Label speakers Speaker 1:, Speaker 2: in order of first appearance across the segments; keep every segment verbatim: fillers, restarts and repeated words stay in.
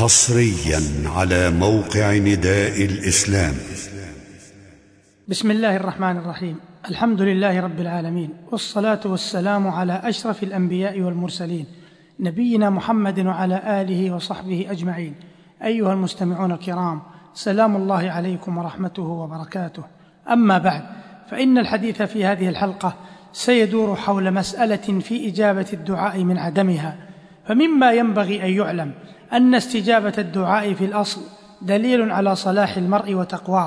Speaker 1: حصريا على موقع نداء الإسلام.
Speaker 2: بسم الله الرحمن الرحيم. الحمد لله رب العالمين، والصلاة والسلام على أشرف الأنبياء والمرسلين نبينا محمد وعلى آله وصحبه أجمعين. أيها المستمعون الكرام، سلام الله عليكم ورحمته وبركاته. أما بعد، فإن الحديث في هذه الحلقة سيدور حول مسألة في إجابة الدعاء من عدمها. فمما ينبغي أن يعلم أن استجابة الدعاء في الأصل دليل على صلاح المرء وتقواه،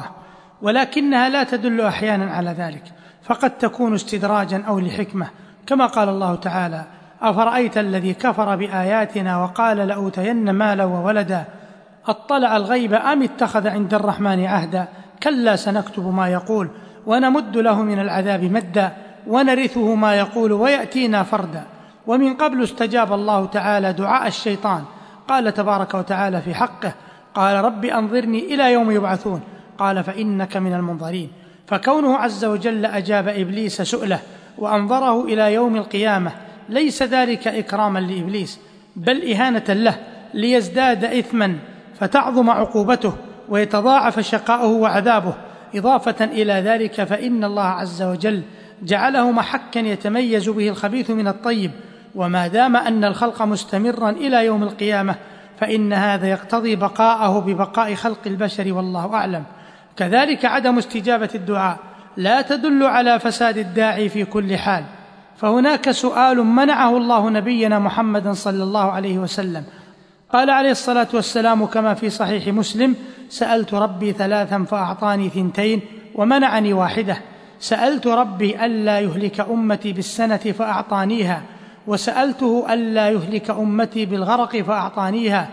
Speaker 2: ولكنها لا تدل أحيانا على ذلك، فقد تكون استدراجا أو لحكمة، كما قال الله تعالى: أفرأيت الذي كفر بآياتنا وقال لأوتين مالا وولدا أطلع الغيب أم اتخذ عند الرحمن عهدا كلا سنكتب ما يقول ونمد له من العذاب مدا ونرثه ما يقول ويأتينا فردا. ومن قبل استجاب الله تعالى دعاء الشيطان، قال تبارك وتعالى في حقه: قال رب أنظرني إلى يوم يبعثون قال فإنك من المنظرين. فكونه عز وجل أجاب إبليس سؤله وأنظره إلى يوم القيامة ليس ذلك إكراما لإبليس، بل إهانة له ليزداد إثما فتعظم عقوبته ويتضاعف شقاؤه وعذابه. إضافة إلى ذلك فإن الله عز وجل جعله محكا يتميز به الخبيث من الطيب، وما دام أن الخلق مستمرا إلى يوم القيامة فإن هذا يقتضي بقاءه ببقاء خلق البشر، والله أعلم. كذلك عدم استجابة الدعاء لا تدل على فساد الداعي في كل حال، فهناك سؤال منعه الله نبينا محمد صلى الله عليه وسلم. قال عليه الصلاة والسلام كما في صحيح مسلم: سألت ربي ثلاثا فأعطاني ثنتين ومنعني واحدة. سألت ربي ألا يهلك أمتي بالسنة فأعطانيها، وسألته ألا يهلك أمتي بالغرق فأعطانيها،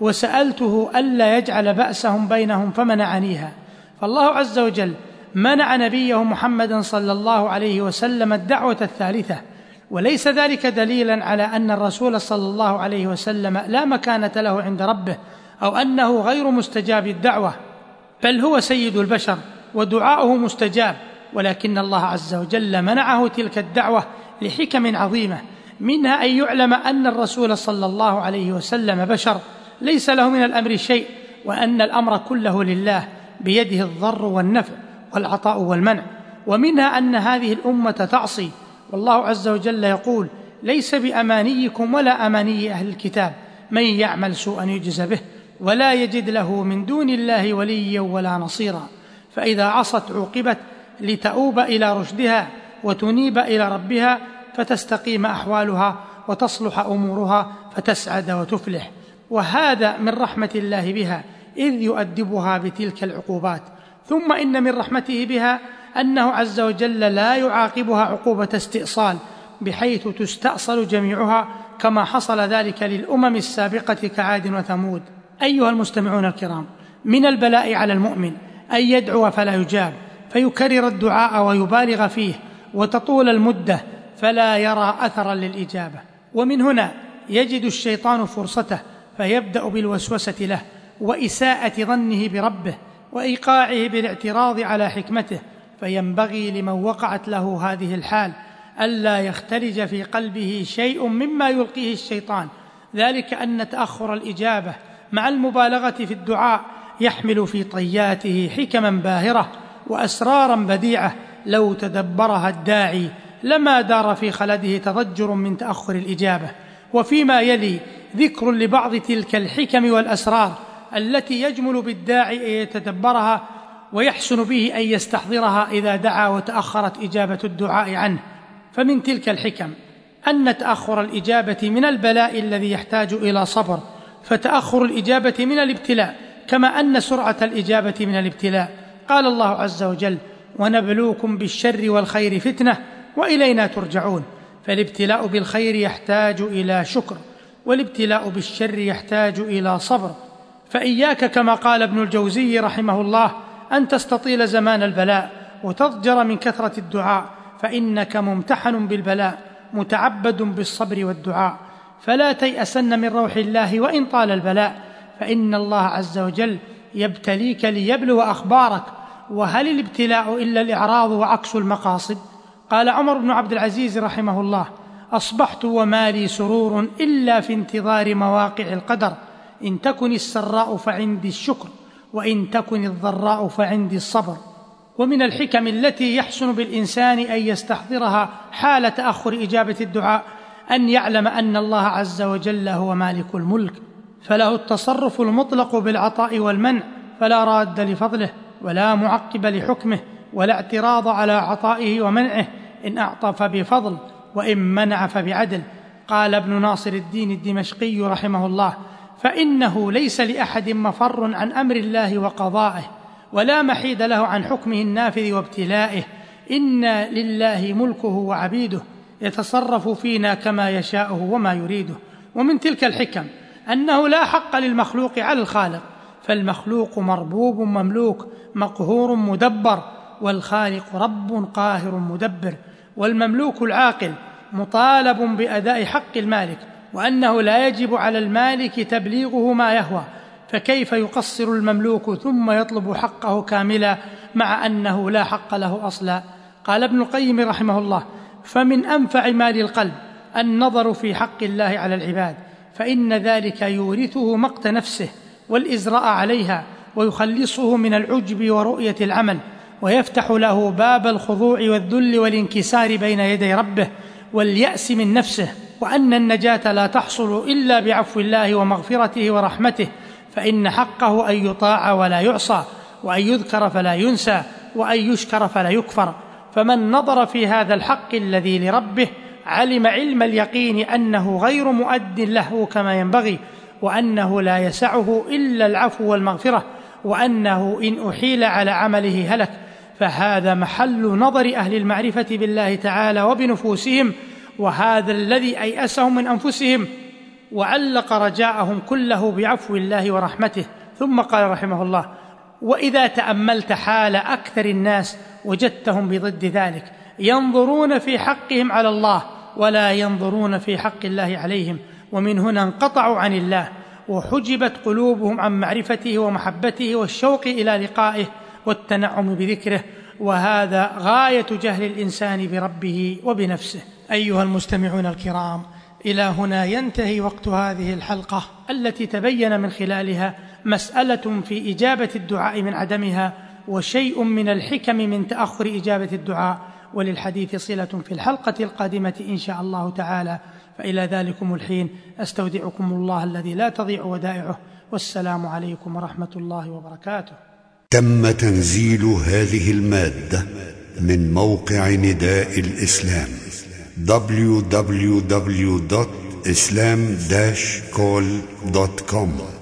Speaker 2: وسألته ألا يجعل بأسهم بينهم فمنعنيها. فالله عز وجل منع نبيه محمد صلى الله عليه وسلم الدعوة الثالثة، وليس ذلك دليلا على أن الرسول صلى الله عليه وسلم لا مكانة له عند ربه أو أنه غير مستجاب الدعوة، بل هو سيد البشر ودعاؤه مستجاب، ولكن الله عز وجل منعه تلك الدعوة لحكم عظيمة، منها أن يعلم أن الرسول صلى الله عليه وسلم بشر ليس له من الأمر شيء، وأن الأمر كله لله بيده الضر والنفع والعطاء والمنع. ومنها أن هذه الأمة تعصي، والله عز وجل يقول: ليس بأمانيكم ولا أماني أهل الكتاب من يعمل سوءا يجز به ولا يجد له من دون الله وليا ولا نصيرا. فإذا عصت عوقبت لتؤوب إلى رشدها وتنيب إلى ربها فتستقيم أحوالها وتصلح أمورها فتسعد وتفلح. وهذا من رحمة الله بها إذ يؤدبها بتلك العقوبات. ثم إن من رحمته بها أنه عز وجل لا يعاقبها عقوبة استئصال بحيث تستأصل جميعها، كما حصل ذلك للأمم السابقة كعاد وثمود. أيها المستمعون الكرام، من البلاء على المؤمن أن يدعو فلا يجاب، فيكرر الدعاء ويبالغ فيه وتطول المدة فلا يرى أثرا للإجابة. ومن هنا يجد الشيطان فرصته فيبدأ بالوسوسة له وإساءة ظنه بربه وإيقاعه بالاعتراض على حكمته. فينبغي لمن وقعت له هذه الحال ألا يختلج في قلبه شيء مما يلقيه الشيطان، ذلك أن تأخر الإجابة مع المبالغة في الدعاء يحمل في طياته حكما باهرة وأسرارا بديعة لو تدبرها الداعي لما دار في خلده تضجر من تأخر الإجابة. وفيما يلي ذكر لبعض تلك الحكم والأسرار التي يجمل بالداعي أن يتدبرها ويحسن به أن يستحضرها إذا دعا وتأخرت إجابة الدعاء عنه. فمن تلك الحكم أن تأخر الإجابة من البلاء الذي يحتاج إلى صبر، فتأخر الإجابة من الابتلاء كما أن سرعة الإجابة من الابتلاء. قال الله عز وجل: ونبلوكم بالشر والخير فتنة وإلينا ترجعون. فالابتلاء بالخير يحتاج إلى شكر، والابتلاء بالشر يحتاج إلى صبر. فإياك كما قال ابن الجوزي رحمه الله أن تستطيل زمان البلاء وتضجر من كثرة الدعاء، فإنك ممتحن بالبلاء متعبد بالصبر والدعاء. فلا تيأسن من روح الله وإن طال البلاء، فإن الله عز وجل يبتليك ليبلو أخبارك، وهل الابتلاء إلا الإعراض وعكس المقاصد؟ قال عمر بن عبد العزيز رحمه الله: أصبحت وما لي سرور إلا في انتظار مواقع القدر، إن تكن السراء فعندي الشكر، وإن تكن الضراء فعندي الصبر. ومن الحكم التي يحسن بالإنسان أن يستحضرها حال تأخر إجابة الدعاء أن يعلم أن الله عز وجل هو مالك الملك، فله التصرف المطلق بالعطاء والمنع، فلا راد لفضله ولا معقب لحكمه، ولا اعتراض على عطائه ومنعه، إن أعطى فبفضل وإن منع فبعدل. قال ابن ناصر الدين الدمشقي رحمه الله: فإنه ليس لأحد مفر عن أمر الله وقضائه، ولا محيد له عن حكمه النافذ وابتلائه. إن لله ملكه وعبيده، يتصرف فينا كما يشاءه وما يريده. ومن تلك الحكم أنه لا حق للمخلوق على الخالق، فالمخلوق مربوب مملوك مقهور مدبر، والخالق رب قاهر مدبر. والمملوك العاقل مطالب بأداء حق المالك، وأنه لا يجب على المالك تبليغه ما يهوى، فكيف يقصر المملوك ثم يطلب حقه كاملا مع أنه لا حق له أصلا؟ قال ابن القيم رحمه الله: فمن أنفع ما للقلب النظر في حق الله على العباد، فإن ذلك يورثه مقت نفسه والإزراء عليها، ويخلصه من العجب ورؤية العمل، ويفتح له باب الخضوع والذل والانكسار بين يدي ربه واليأس من نفسه، وأن النجاة لا تحصل إلا بعفو الله ومغفرته ورحمته، فإن حقه أن يطاع ولا يعصى، وأن يذكر فلا ينسى، وأن يشكر فلا يكفر. فمن نظر في هذا الحق الذي لربه علم علم اليقين أنه غير مؤد له كما ينبغي، وأنه لا يسعه إلا العفو والمغفرة، وأنه إن أحيل على عمله هلك. فهذا محل نظر أهل المعرفة بالله تعالى وبنفوسهم، وهذا الذي أيأسهم من أنفسهم وعلق رجاءهم كله بعفو الله ورحمته. ثم قال رحمه الله: وإذا تأملت حال أكثر الناس وجدتهم بضد ذلك، ينظرون في حقهم على الله ولا ينظرون في حق الله عليهم، ومن هنا انقطعوا عن الله، وحجبت قلوبهم عن معرفته ومحبته والشوق إلى لقائه والتنعم بذكره، وهذا غاية جهل الإنسان بربه وبنفسه. أيها المستمعون الكرام، إلى هنا ينتهي وقت هذه الحلقة التي تبين من خلالها مسألة في إجابة الدعاء من عدمها، وشيء من الحكم من تأخر إجابة الدعاء، وللحديث صلة في الحلقة القادمة إن شاء الله تعالى. فإلى ذلكم الحين أستودعكم الله الذي لا تضيع ودائعه، والسلام عليكم ورحمة الله وبركاته.
Speaker 1: تم تنزيل هذه المادة من موقع نداء الإسلام دبليو دبليو دبليو دوت إسلام داش كول دوت كوم.